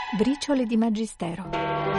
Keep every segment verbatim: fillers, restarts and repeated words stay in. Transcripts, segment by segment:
Briciole di Magistero.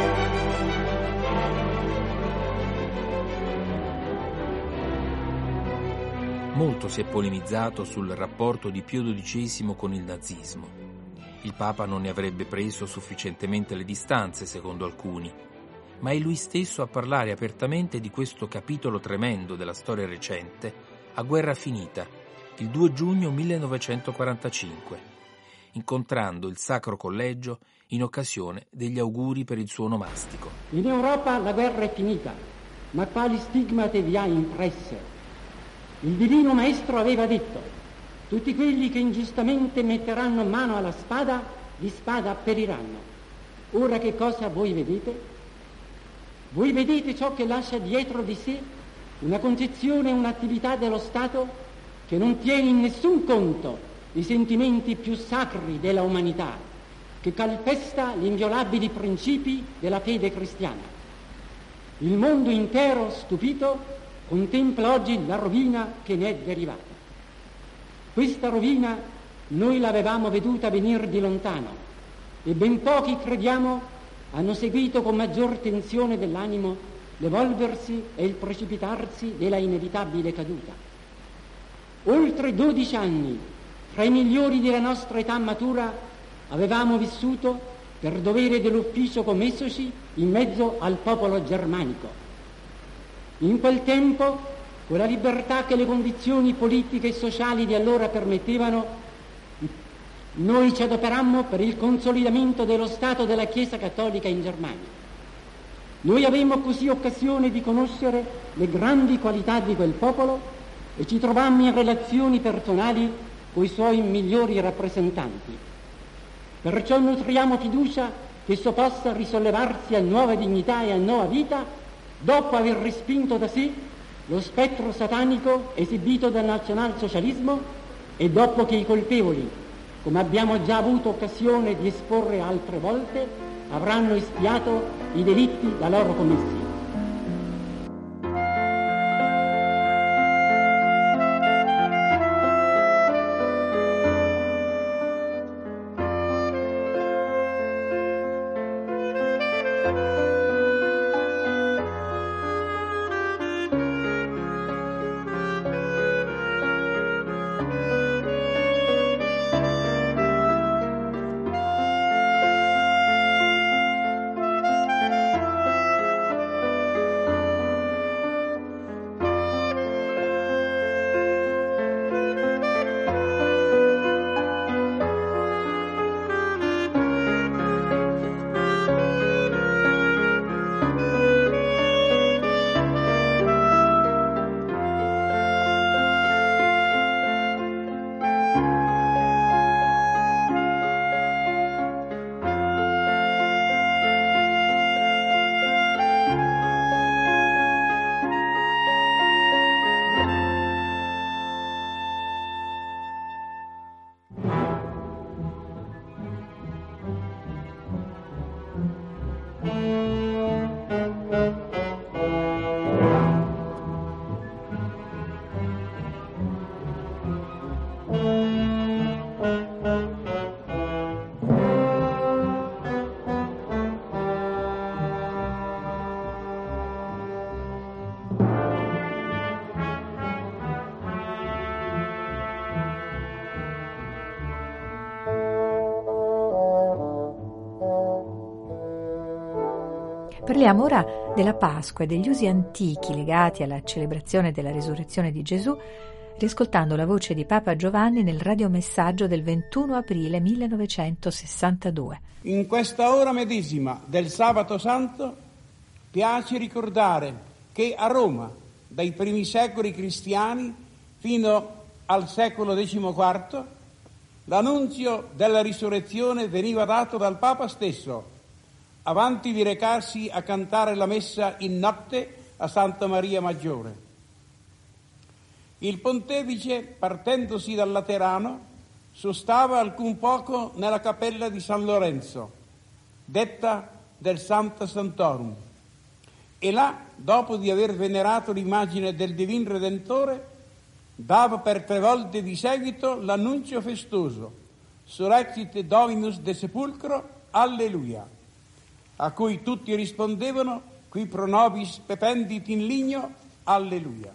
Molto si è polemizzato sul rapporto di Pio dodicesimo con il nazismo. Il Papa non ne avrebbe preso sufficientemente le distanze, secondo alcuni, ma è lui stesso a parlare apertamente di questo capitolo tremendo della storia recente, a guerra finita, il due giugno millenovecentoquarantacinque, incontrando il Sacro Collegio in occasione degli auguri per il suo onomastico. In Europa la guerra è finita, ma quali stigmate vi ha impresse? Il Divino Maestro aveva detto: tutti quelli che ingiustamente metteranno mano alla spada, di spada periranno. Ora che cosa voi vedete? Voi vedete ciò che lascia dietro di sé una concezione e un'attività dello Stato che non tiene in nessun conto i sentimenti più sacri della umanità, che calpesta gli inviolabili principi della fede cristiana. Il mondo intero, stupito, contempla oggi la rovina che ne è derivata. Questa rovina noi l'avevamo veduta venire di lontano e ben pochi, crediamo, hanno seguito con maggior tensione dell'animo l'evolversi e il precipitarsi della inevitabile caduta. Oltre dodici anni, fra i migliori della nostra età matura, avevamo vissuto per dovere dell'ufficio commessoci in mezzo al popolo germanico. In quel tempo, con la libertà che le condizioni politiche e sociali di allora permettevano, noi ci adoperammo per il consolidamento dello Stato della Chiesa Cattolica in Germania. Noi avemmo così occasione di conoscere le grandi qualità di quel popolo e ci trovammo in relazioni personali con i suoi migliori rappresentanti. Perciò nutriamo fiducia che esso possa risollevarsi a nuova dignità e a nuova vita dopo aver respinto da sé lo spettro satanico esibito dal nazionalsocialismo e dopo che i colpevoli, come abbiamo già avuto occasione di esporre altre volte, avranno espiato i delitti da loro commessi. Parliamo ora della Pasqua e degli usi antichi legati alla celebrazione della risurrezione di Gesù, riascoltando la voce di Papa Giovanni nel radiomessaggio del ventuno aprile millenovecentosessantadue. In questa ora medesima del Sabato Santo piace ricordare che a Roma, dai primi secoli cristiani fino al secolo decimoquarto, l'annunzio della risurrezione veniva dato dal Papa stesso, avanti di recarsi a cantare la messa in notte a Santa Maria Maggiore. Il pontefice, partendosi dal Laterano, sostava alcun poco nella cappella di San Lorenzo, detta del Sancta Sanctorum, e là, dopo di aver venerato l'immagine del Divin Redentore, dava per tre volte di seguito l'annuncio festoso: Surrexit Dominus de Sepulcro, alleluia, a cui tutti rispondevano, qui pro nobis pependit in ligno, alleluia.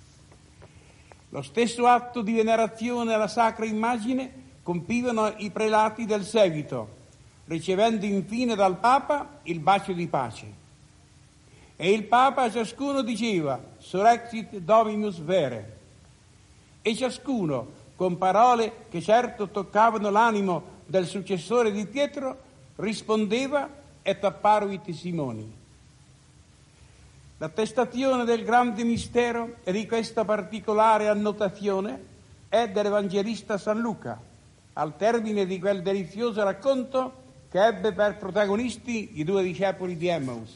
Lo stesso atto di venerazione alla sacra immagine compivano i prelati del seguito, ricevendo infine dal Papa il bacio di pace. E il Papa a ciascuno diceva, surrexit Dominus vere, e ciascuno, con parole che certo toccavano l'animo del successore di Pietro, rispondeva et apparuit Simoni. L'attestazione del grande mistero e di questa particolare annotazione è dell'Evangelista San Luca, al termine di quel delizioso racconto che ebbe per protagonisti i due discepoli di Emmaus.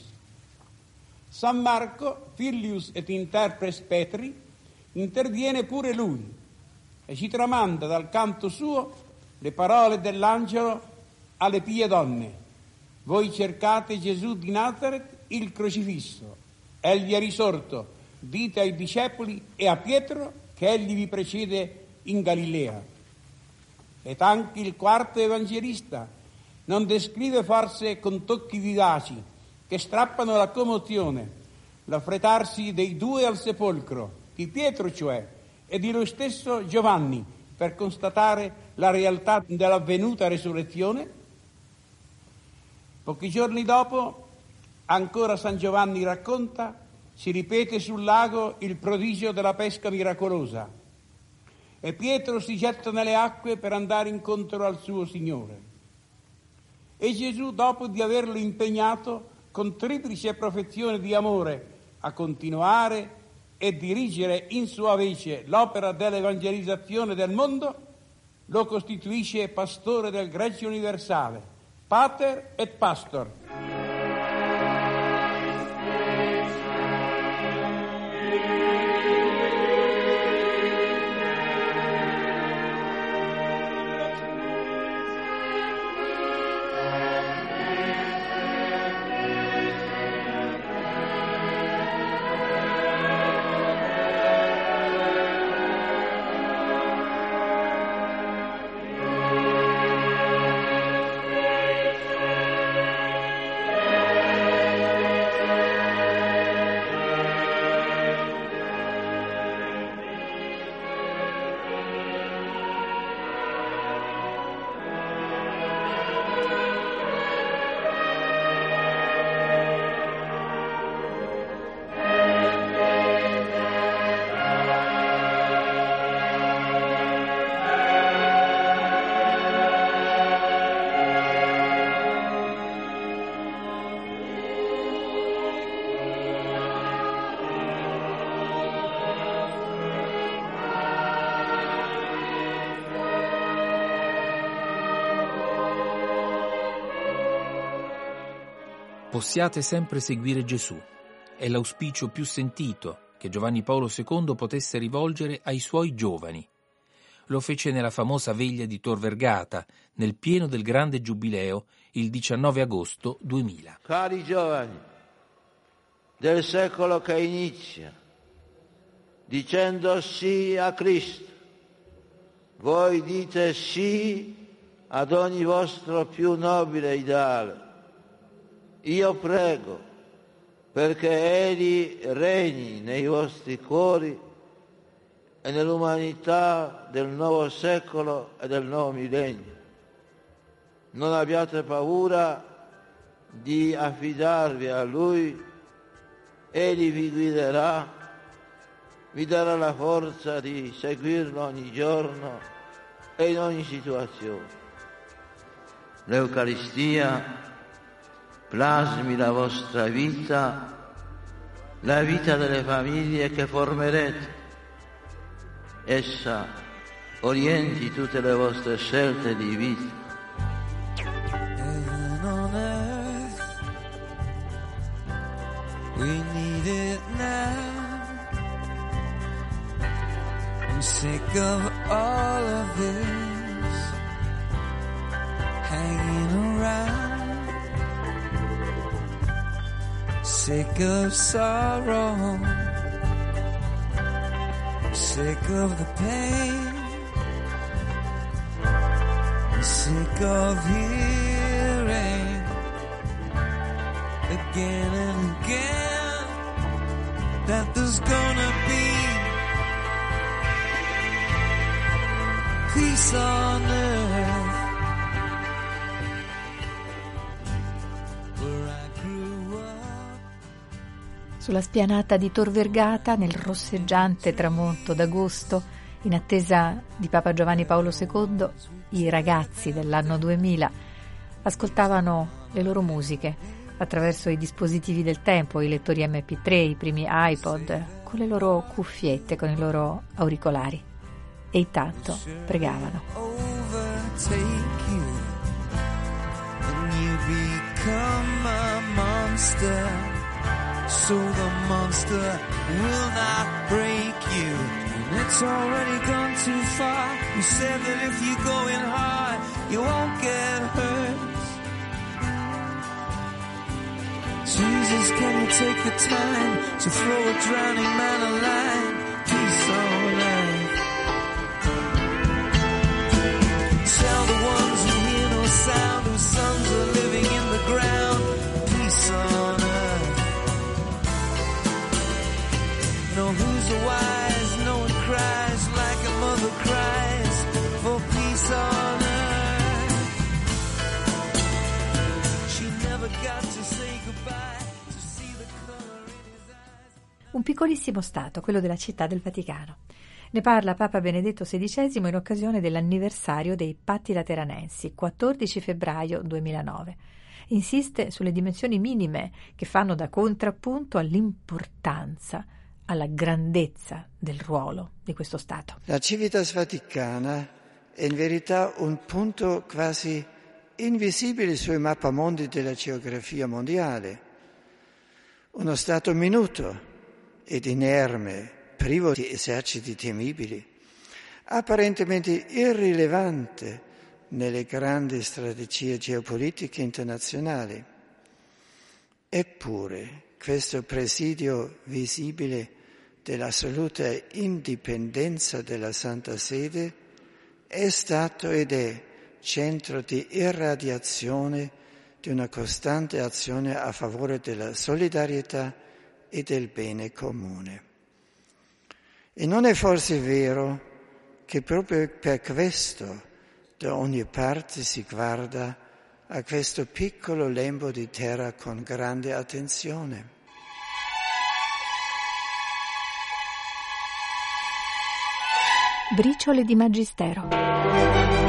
San Marco, filius et interpres Petri, interviene pure lui e ci tramanda dal canto suo le parole dell'angelo alle pie donne: voi cercate Gesù di Nazaret, il crocifisso. Egli è risorto, dite ai discepoli e a Pietro che egli vi precede in Galilea. Ed anche il quarto evangelista non descrive forse con tocchi vivaci che strappano la commozione l'affrettarsi dei due al sepolcro, di Pietro cioè, e di lui stesso Giovanni, per constatare la realtà dell'avvenuta resurrezione? Pochi giorni dopo, ancora San Giovanni racconta, si ripete sul lago il prodigio della pesca miracolosa e Pietro si getta nelle acque per andare incontro al suo Signore. E Gesù, dopo di averlo impegnato con triplice profezione di amore a continuare e dirigere in sua vece l'opera dell'evangelizzazione del mondo, lo costituisce pastore del gregge universale, pater et pastor. Possiate sempre seguire Gesù. È l'auspicio più sentito che Giovanni Paolo secondo potesse rivolgere ai suoi giovani. Lo fece nella famosa veglia di Tor Vergata, nel pieno del grande giubileo, il diciannove agosto duemila. Cari giovani del secolo che inizia, dicendo sì a Cristo, voi dite sì ad ogni vostro più nobile ideale. Io prego perché Egli regni nei vostri cuori e nell'umanità del nuovo secolo e del nuovo millennio. Non abbiate paura di affidarvi a Lui, Egli vi guiderà, vi darà la forza di seguirlo ogni giorno e in ogni situazione. L'Eucaristia plasmi la vostra vita, la vita delle famiglie che formerete. Essa orienti tutte le vostre scelte di vita. Heaven on earth, we need it now. I'm sick of all of this hanging around. Sick of sorrow, sick of the pain, sick of hearing again and again that there's gonna be peace on earth. Where I grew up. Sulla spianata di Tor Vergata, nel rosseggiante tramonto d'agosto, in attesa di Papa Giovanni Paolo secondo, i ragazzi dell'anno duemila ascoltavano le loro musiche attraverso i dispositivi del tempo, i lettori emme pi tre, i primi iPod, con le loro cuffiette, con i loro auricolari, e intanto pregavano. Overtake you and you become a monster, so the monster will not break you. And it's already gone too far. You said that if you go in hard, you won't get hurt. Jesus, can you take the time to throw a drowning man a line? Peace on earth. Tell the ones who hear no sound, whose sons are living in the ground. Peace on earth. No, who's the wise? No one cries like a mother cries for peace on earth. She never got to say goodbye to see the color in his eyes. Un piccolissimo stato, quello della Città del Vaticano. Ne parla Papa Benedetto sedicesimo in occasione dell'anniversario dei Patti Lateranensi, quattordici febbraio duemilanove. Insiste sulle dimensioni minime che fanno da contrappunto all'importanza, alla grandezza del ruolo di questo Stato. La Civitas Vaticana è in verità un punto quasi invisibile sui mappamondi della geografia mondiale. Uno Stato minuto ed inerme, privo di eserciti temibili, apparentemente irrilevante nelle grandi strategie geopolitiche internazionali. Eppure questo presidio visibile dell'assoluta indipendenza della Santa Sede è stato ed è centro di irradiazione di una costante azione a favore della solidarietà e del bene comune. E non è forse vero che proprio per questo da ogni parte si guarda a questo piccolo lembo di terra con grande attenzione? Briciole di Magistero.